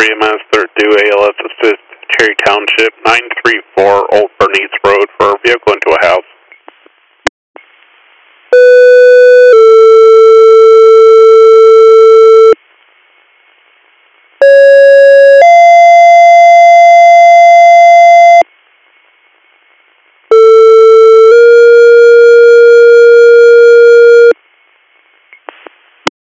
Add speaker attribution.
Speaker 1: EMS, they're due ALS assist, Cherry Township, 934 Old Bernice Road for a vehicle into a house.